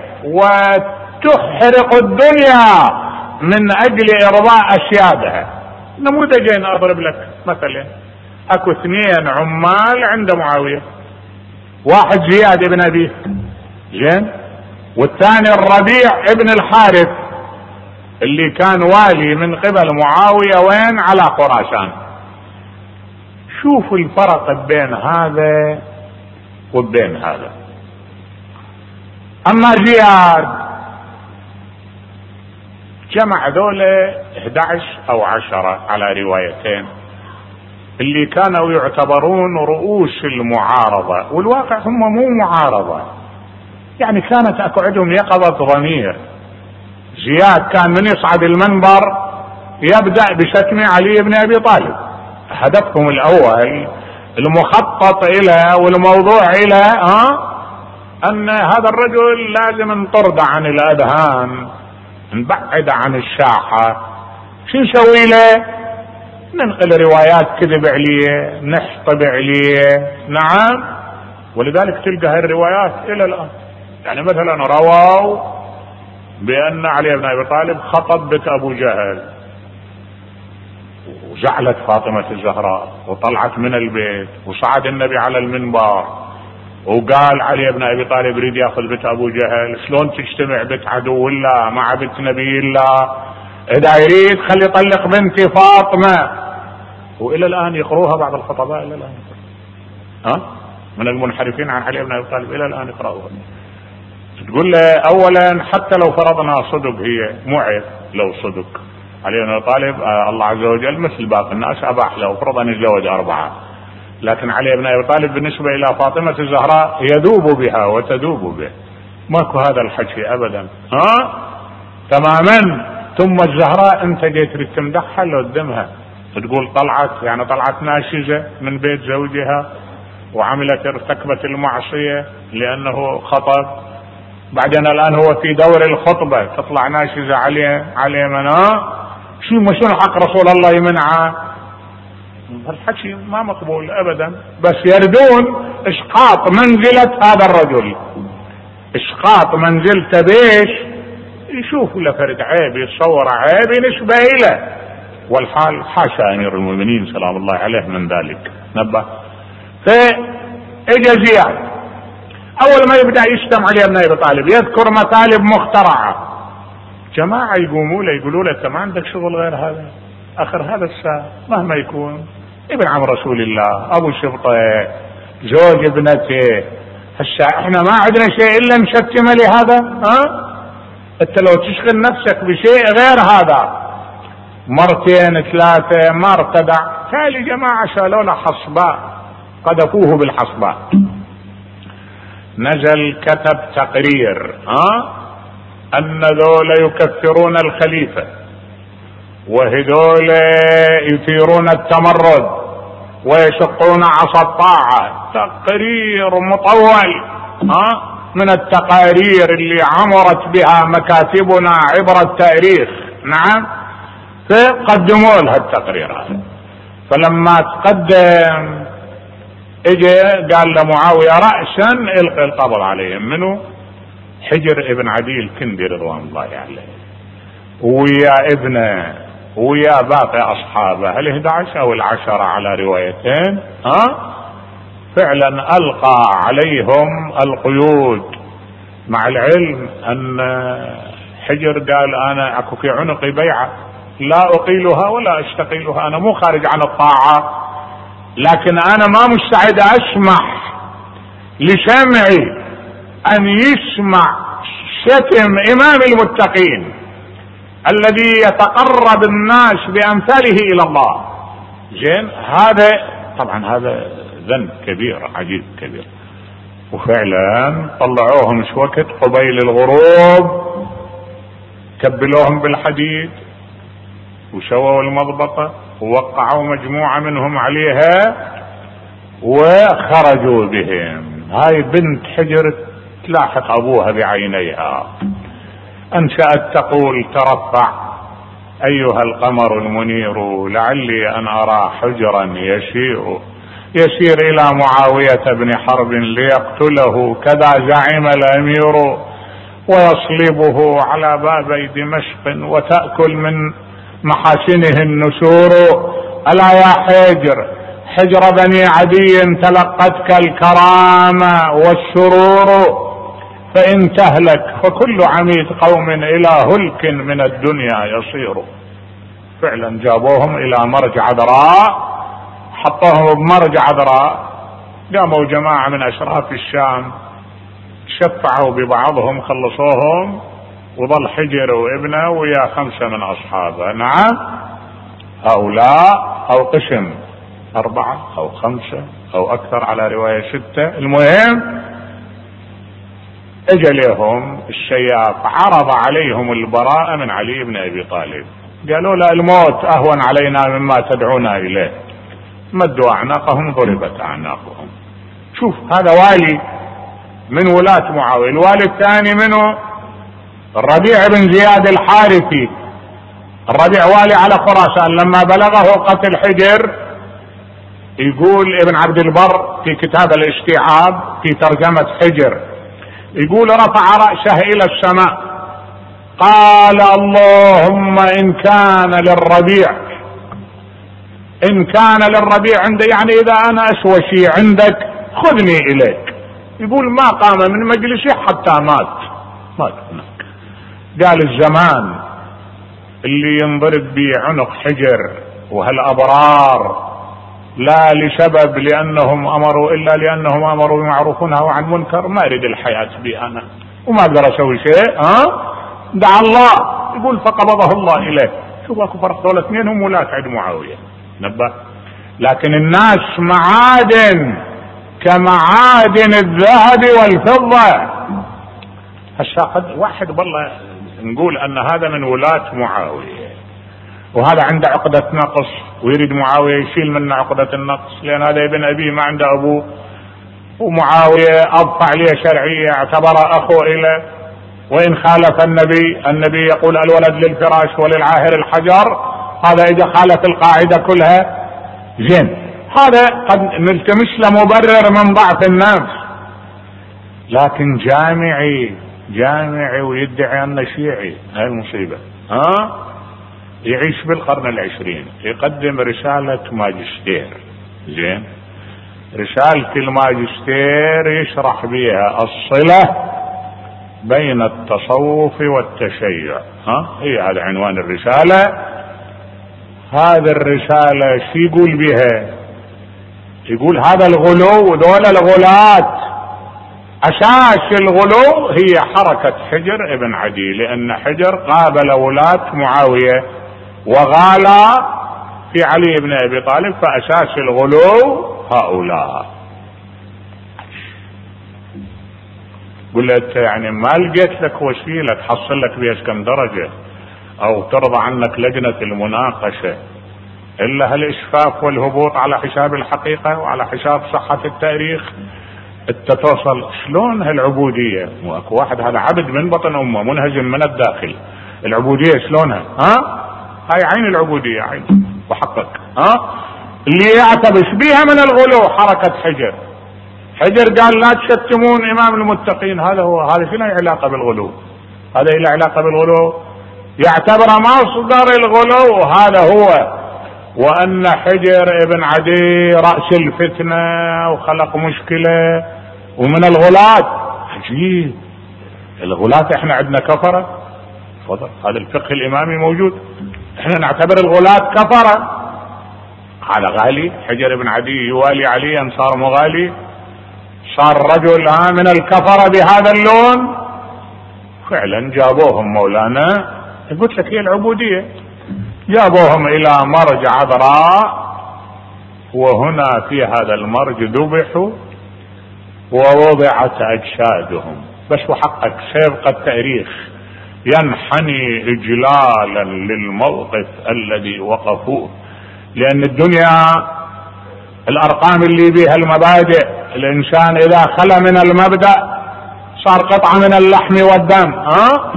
وتحرق الدنيا من أجل إرضاء أسيادها. نموذجين أضرب لك مثلا، أكو اثنين عمال عند معاوية، واحد زياد ابن أبيه زين، والثاني الربيع ابن الحارث اللي كان والي من قبل معاوية وين على خراسان. شوفوا الفرق بين هذا وبين هذا. اما زياد جمع ذولا احد عشر او عشرة على روايتين اللي كانوا يعتبرون رؤوس المعارضة، والواقع هم مو معارضة، يعني كانت اكو عندهم يقظة ضمير. زياد كان من يصعد المنبر يبدأ بشتم علي بن ابي طالب، هدفهم الاول المخطط الى والموضوع الى ها ان هذا الرجل لازم نطرد عن الاذهان، نبعد عن الساحة. شو نسوي له؟ ننقل روايات كذب عليه، نحطب عليه. نعم ولذلك تلقى هاي الروايات الى الان. يعني مثلا رووا بان علي بن ابي طالب خطب بنت ابو جهل، وزعلت فاطمة الزهراء وطلعت من البيت، وصعد النبي على المنبر وقال علي بن ابي طالب يريد ياخذ بنت ابو جهل، شلون تجتمع بنت عدو الله مع بنت نبي الله؟ اذا يريد خلي يطلق بنتي فاطمة. والى الان يقروها بعض الخطباء، الى الان ها من المنحرفين عن علي بن ابي طالب الى الان يقرأوها. تقول له اولا حتى لو فرضنا صدق هي مو عيب لو صدق علي بن ابي طالب آه الله عز وجل مثل باقي الناس اباح له وفرض ان يتزوج اربعه، لكن علي بن ابي طالب بالنسبه الى فاطمه الزهراء يذوب بها وتذوب به، ماكو هذا الحكي ابدا. ها تماما. ثم الزهراء انت جيت تريد تمدحها لو قدمها تقول طلعت يعني طلعت ناشزه من بيت زوجها وعملت ارتكبت المعصيه لانه خطب، بعدين الان هو في دور الخطبه تطلع ناشزه عليه عليه من ها شو مشون حق رسول الله يمنعه؟ الحكي ما مقبول ابدا. بس يردون اسقاط منزلة هذا الرجل، اسقاط منزلته بيش يشوف له فرد عيب، يتصور عيب ينسبه إليه، والحال حاشا أمير المؤمنين سلام الله عليه من ذلك. نبه. فإجا زياد أول ما يبدأ يشتم علي ابن أبي طالب يذكر مطالب مخترعة، جماعة يقوموا له يقولوا له: أنت ما عندك شغل غير هذا؟ آخر هذا الساعة مهما يكون ابن عم رسول الله، أبو شبطة، زوج ابنته، هسا احنا ما عندنا شيء إلا نشتم لهذا؟ ها؟ أنت لو تشغل نفسك بشيء غير هذا مرتين ثلاثة ما ارتدع. تالي جماعة شالوا له حصباء، قذفوه بالحصباء. نزل كتب تقرير ها أن ذولا يكفرون الخليفة، وهذول يثيرون التمرد ويشقون عصا الطاعة. تقرير مطول ها من التقارير اللي عمرت بها مكاتبنا عبر التاريخ. نعم. فقدموا لها التقرير هذا. فلما تقدم اجى قال لمعاوية رأسا القي القبض عليهم. منه؟ حجر ابن عدي الكندي رضوان الله عليه، ويا ابنه ويا باقي اصحابه الإحدى عشر او العشرة على روايتين. ها فعلا القى عليهم القيود، مع العلم ان حجر قال: انا اكو في عنقي بيعة لا اقيلها ولا استقيلها، انا مو خارج عن الطاعة، لكن انا ما مستعد اسمح لسمعي ان يسمع شتم امام المتقين الذي يتقرب الناس بامثاله الى الله. زين، هذا طبعا هذا ذنب كبير عجيب كبير. وفعلا طلعوهم شو وقت قبيل الغروب، كبلوهم بالحديد وشووا المضبطة ووقعوا مجموعة منهم عليها وخرجوا بهم. هاي بنت حجر تلاحق ابوها بعينيها، انشأت تقول: ترفع ايها القمر المنير لعلي ان ارى حجرا يسير يسير الى معاوية بن حرب ليقتله، كذا زعم الامير، ويصلبه على بابي دمشق وتأكل من محاسنه النسور. الا يا حجر، حجر بني عدي تلقتك الكرامة والسرور، فإن تهلك فكل عميد قوم إلى هلك من الدنيا يصير. فعلا جابوهم إلى مرج عذراء، حطوهم بمرج عذراء، قاموا جماعة من أشراف الشام شفعوا ببعضهم خلصوهم، وظل حجر وابنه ويا خمسة من أصحابه. نعم، هؤلاء أو قسم أربعة أو خمسة أو أكثر على رواية ستة. المهم اجى لهم الشياف عرض عليهم البراءة من علي بن أبي طالب، قالوا لا، الموت أهون علينا مما تدعونا إليه. مدوا أعناقهم، ضربت أعناقهم. شوف، هذا والي من ولاة معاوية. الوالي الثاني منه الربيع بن زياد الحارثي. الربيع والي على خراسان. لما بلغه قتل حجر، يقول ابن عبد البر في كتاب الاستيعاب في ترجمة حجر، يقول: رفع رأسه إلى السماء قال: اللهم إن كان للربيع إن كان للربيع عندي، يعني إذا أنا أسوى شيء عندك خذني إليك. يقول: ما قام من مجلسه حتى مات مات هناك. قال: الزمان اللي ينضرب بعنق حجر وهالأبرار لا لسبب لأنهم أمروا إلا لأنهم أمروا بمعروف ونهوا عن منكر، ما أريد الحياة بي أنا وما أقدر أسوي شيء. ها دعا الله. يقول: فقبضه الله إليه. شوف أكو فرق، دولة اثنين هم ولاة عند معاوية. نبه. لكن الناس معادن كمعادن الذهب والفضة. هسا قد واحد والله نقول أن هذا من ولاة معاوية وهذا عنده عقدة نقص ويريد معاوية يشيل منه عقدة النقص، لأن هذا ابن أبيه ما عنده أبوه، ومعاوية أضفع عليه شرعية اعتبر أخوه إليه، وإن خالف النبي النبي يقول: الولد للفراش وللعاهر الحجر. هذا إذا خالف القاعدة كلها. زين، هذا قد نلتمس له مبرر من ضعف النفس، لكن جامعي جامعي ويدعي أنه شيعي، هاي المصيبة. ها يعيش بالقرن العشرين، يقدم رسالة ماجستير، زين، رسالة الماجستير يشرح بها الصلة بين التصوف والتشيع. ها هي هذا عنوان الرسالة. هذا الرسالة شو يقول بها؟ يقول هذا الغلو، دول الغلات أساس الغلو هي حركة حجر ابن عدي، لأن حجر قابل ولاة معاوية وغالى في علي بن أبي طالب، فأساس الغلو هؤلاء. قلت يعني ما لقيت لك وسيلة تحصل لك بها كم درجة أو ترضى عنك لجنة المناقشة إلا هالإسفاف والهبوط على حساب الحقيقة وعلى حساب صحة التاريخ. انت توصل شلون هالعبودية؟ واكو واحد هذا عبد من بطن امه منهزم من الداخل، العبودية شلونها؟ ها هاي عين العبودية، عين وحقك. ها اللي يعتبس بها من الغلو حركة حجر. حجر قال لا تشتمون امام المتقين، هذا هو، هذا شنو علاقة بالغلو؟ هذا له علاقة بالغلو؟ يعتبر مصدر الغلو هذا هو، وأن حجر ابن عدي رأس الفتنة وخلق مشكلة ومن الغلاة. عجيب، الغلاة احنا عندنا كفرة؟ تفضل، هذا الفقه الإمامي موجود، احنا نعتبر الغلاة كفرة. على غالي حجر ابن عدي يوالي عليا، صار مغالي، صار رجل من الكفرة بهذا اللون. فعلا جابوهم مولانا، قلت لك هي العبودية، جابوهم إلى مرج عذراء، وهنا في هذا المرج ذبحوا ووضعت أجسادهم. بس وحقك سيبقى التاريخ ينحني إجلالا للموقف الذي وقفوه، لأن الدنيا الأرقام اللي بها المبادئ، الإنسان إذا خلى من المبدأ صار قطعة من اللحم والدم. ها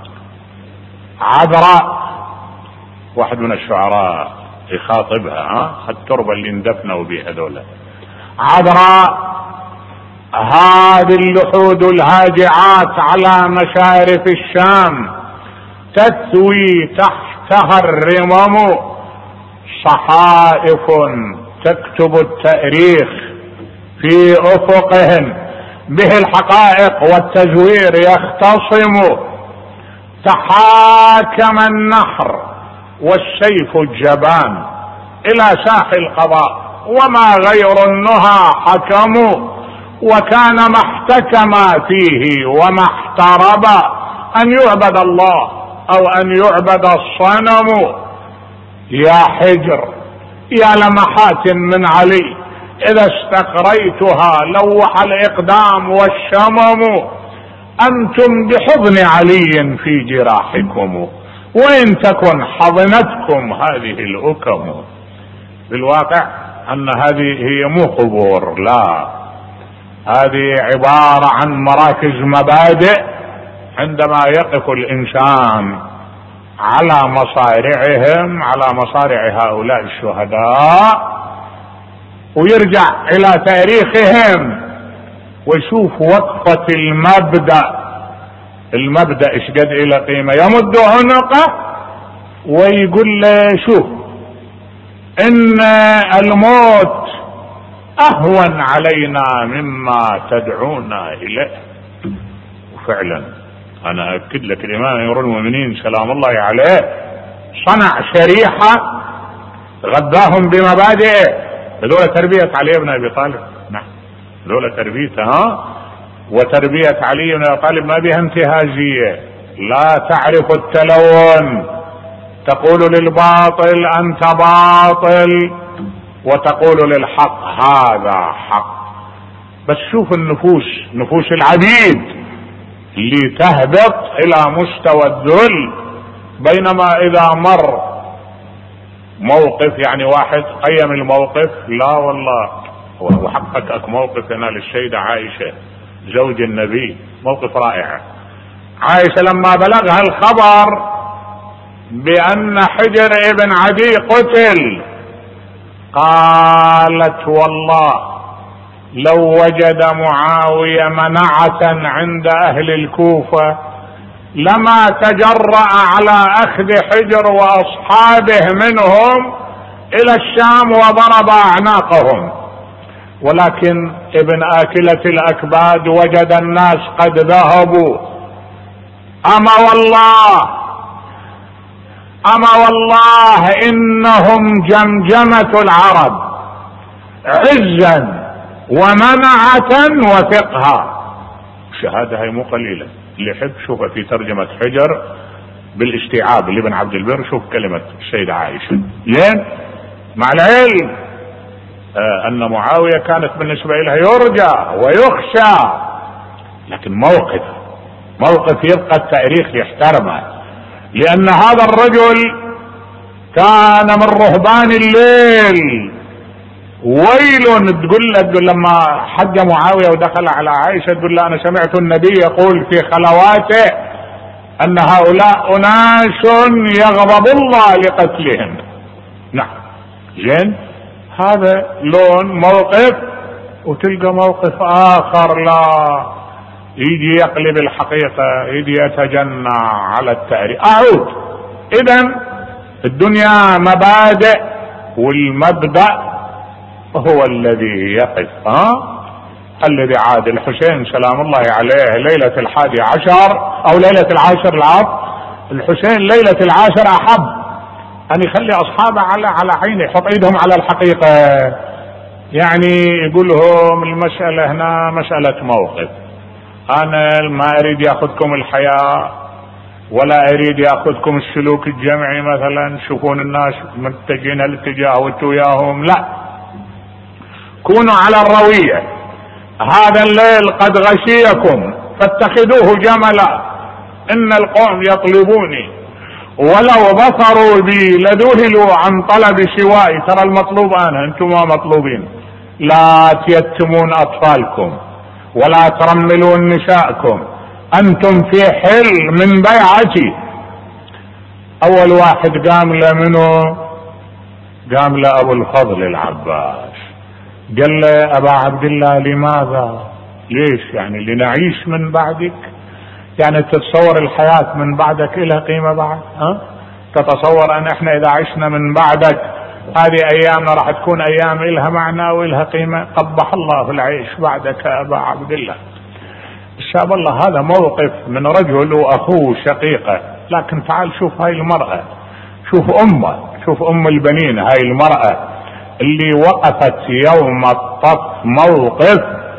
عذراء، واحد من الشعراء يخاطبها، ها التربة اللي اندفنوا بها ذولا، عذراء هذه اللحود الهاجعات على مشارف الشام تثوي تحتها الرمم، صحائف تكتب التاريخ في افقهم، به الحقائق والتزوير يختصم، تحاكم النحر والسيف الجبان الى ساح القضاء، وما غير النهى حكموا، وكان ما احتكم فيه وما احترب ان يعبد الله او ان يعبد الصنم. يا حجر يا لمحات من علي اذا استقريتها لوح الاقدام والشمم، انتم بحضن علي في جراحكم، وان تكن حضنتكم هذه الأكم. بالواقع ان هذه هي مو قبور، لا، هذه عبارة عن مراكز مبادئ. عندما يقف الإنسان على مصارعهم، على مصارع هؤلاء الشهداء، ويرجع إلى تاريخهم ويشوف وقفة المبدأ، المبدأ إيش قد إلى قيمة، يمد عنقه ويقول له شوف إن الموت أهون علينا مما تدعونا إليه. وفعلا أنا أكد لك الإمام أمير المؤمنين سلام الله عليه صنع شريحة غذاهم بمبادئه، هذول تربية علي بن أبي طالب. نعم هذول تربيته، ها وتربية علي بن أبي طالب ما بها انتهازية، لا تعرف التلون، تقول للباطل أنت باطل وتقول للحق هذا حق. بس شوف النفوس، نفوس العبيد اللي تهبط الى مستوى الذل، بينما اذا مر موقف يعني واحد قيم الموقف، لا والله وحقق اك موقف هنا للسيدة عائشة زوج النبي، موقف رائع. عائشة لما بلغها الخبر بان حجر ابن عدي قتل قالت والله لو وجد معاوية منعة عند أهل الكوفة لما تجرأ على أخذ حجر وأصحابه منهم إلى الشام وضرب أعناقهم، ولكن ابن آكلة الأكباد وجد الناس قد ذهبوا. أما والله أما والله إنهم جمجمة العرب عزا ومنعة وفقها. الشهادة هي مو قليلة. اللي يحب شوفها في ترجمة حجر بالاستيعاب لابن عبد البر، شوف كلمة السيدة عائشة. لين مع العلم آه أن معاوية كانت بالنسبة إليها يرجى ويخشى، لكن موقف موقف يبقى التاريخ يحترمه، لأن هذا الرجل كان من رهبان الليل. ويل تقول لك لما حج معاوية ودخل على عائشة تقول له أنا سمعت النبي يقول في خلواته أن هؤلاء أناس يغضب الله لقتلهم. نعم زين، هذا لون موقف، وتلقى موقف آخر لا يجي يقلب الحقيقة، يجي يتجنى على التاريخ. أعود، إذن الدنيا مبادئ، والمبدأ هو الذي يقف. ها الذي عاد الحسين سلام الله عليه ليلة الحادي عشر أو ليلة العاشر، العصر الحسين ليلة العاشر أحب أن يخلي أصحابه على على عينه، يحط إيدهم على الحقيقة، يعني يقول لهم المسألة هنا مسألة موقف. أنا ما أريد يأخذكم الحياة ولا أريد يأخذكم السلوك الجمعي، مثلا شوفون الناس متجهين الاتجاه وانتوا وياهم، لا، كونوا على الروية. هذا الليل قد غشيكم فاتخذوه جملا، إن القوم يطلبوني ولو بصروا بي لذهلوا عن طلب سوائي. ترى المطلوب أنا، أنتم ما مطلوبين. لا تيتمون أطفالكم ولا ترملون نساءكم، أنتم في حل من بيعتي. أول واحد قام له منه؟ قام له أبو الفضل العباس. قال له أبا عبد الله لماذا؟ ليش؟ يعني لنعيش من بعدك؟ يعني تتصور الحياة من بعدك إلها قيمة بعد؟ ها؟ تتصور أن إحنا إذا عشنا من بعدك هذه أيامنا راح تكون أيام إلها معنى وإلها قيمة؟ قبح الله العيش بعدك أبا عبد الله. الشاب الله هذا موقف من رجل وأخوه شقيقة. لكن تعال شوف هاي المرأة، شوف أمه، شوف أم البنين، هاي المرأة اللي وقفت يوم الطف موقف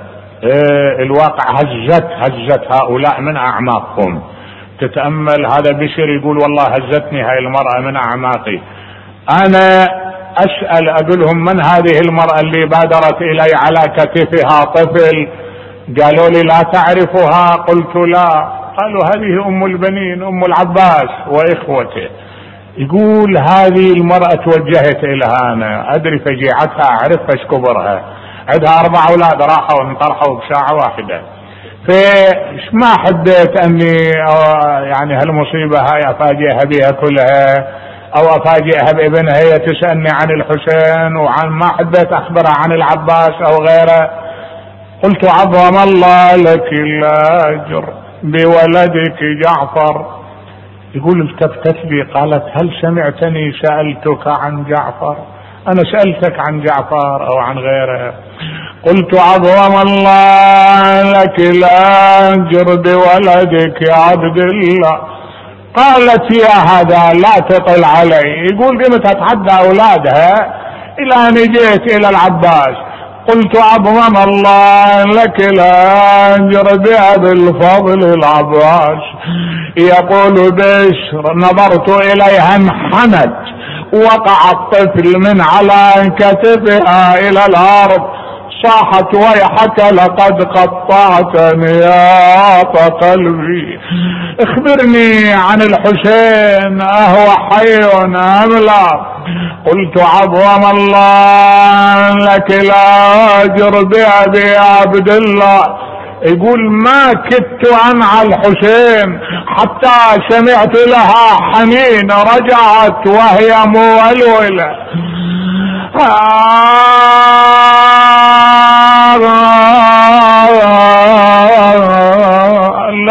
اه الواقع هزت هزت هؤلاء من أعماقهم. تتأمل هذا بشر يقول والله هزتني هاي المرأة من أعماقي. أنا أسأل أقولهم من هذه المرأة اللي بادرت إلي على كتفها طفل؟ قالوا لي لا تعرفها. قلت لا. قالوا هذه أم البنين أم العباس وإخوته. يقول هذه المرأة توجهت إلها أنا، أدري فجيعتها، أعرفها ايش كبرها، عندها أربع أولاد راحوا انطرحوا بساعة واحدة. فايش ما حبيت أني يعني هالمصيبة هاي أفاجئها بها كلها، أو أفاجئها بابنها هي تسألني عن الحسين، وعن ما حبيت أخبرها عن العباس أو غيره. قلت عظم الله لك الأجر بولدك جعفر. يقول التفتت لي قالت هل سمعتني سألتك عن جعفر؟ أنا سألتك عن جعفر أو عن غيره؟ قلت عظم الله لك الأجر بولدك يا عبد الله. قالت يا هذا لا تطل علي. يقول قمت أتحدى أولادها إلى أن جئت إلى العباس. قلت عظم الله لك الأجر بأبي الفضل العباس. يقول بشر نظرت إليها انحنت، وقع الطفل من على كتفها إلى الأرض، صاحت ويحك لقد قطعت نياط قلبي، اخبرني عن الحسين أهو حي أم لا؟ قلت عظم الله لك الأجر بأبي عبد الله. يقول ما كدت أنعى الحسين حتى سمعت لها حنين، رجعت وهي مولولة.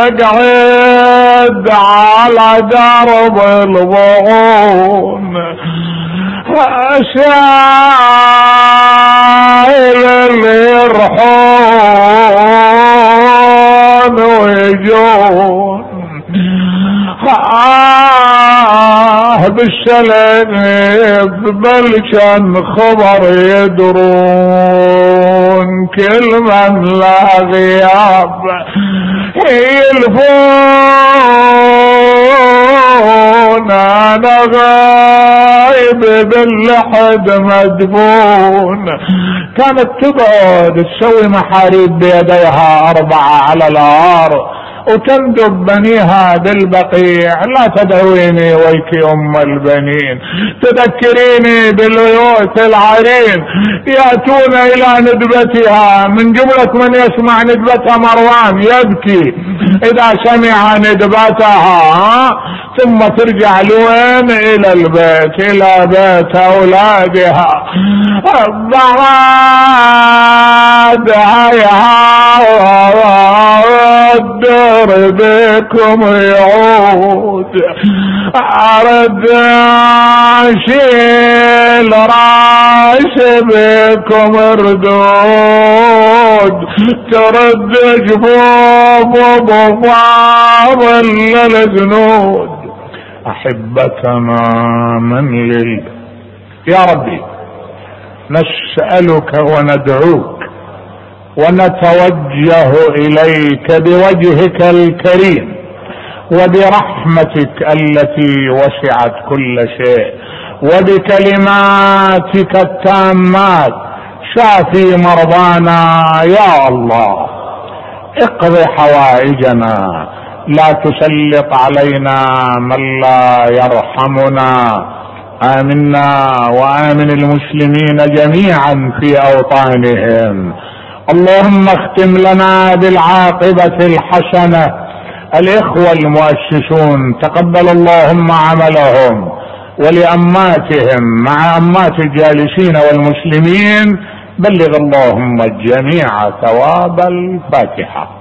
نقعد على درب الضغون أسائل اللي يرحون ويجون آه بالسلف بل كان خبر يدرون كل من لا غياب يلفون أنا غايب باللحد مدفون. كانت تقعد تسوي محاريب بيديها أربعة على الأرض وتندب بنيها بالبقيع لا تدعويني ويك أم البنين تذكريني بالبيوت العرين يأتون إلى ندبتها من جملة من يسمع ندبتها مروان يبكي إذا سمع ندبتها ثم ترجع لوين إلى البيت إلى بيت أولادها بعدها الدار بكم يعود أرد أشيل راس بكم ردود ترد جفوف وضفاض للجنود. أحبتنا من لي يا ربي نسألك وندعوك ونتوجه إليك بوجهك الكريم وبرحمتك التي وسعت كل شيء وبكلماتك التامات شافي مرضانا يا الله اقض حوائجنا لا تسلط علينا من لا يرحمنا. آمنا وآمن المسلمين جميعا في أوطانهم. اللهم اختم لنا بالعاقبة الحسنة الإخوة المؤسسون تقبل اللهم عملهم ولأماتهم مع أمات الجالسين والمسلمين بلغ اللهم الجميع ثواب الفاتحة.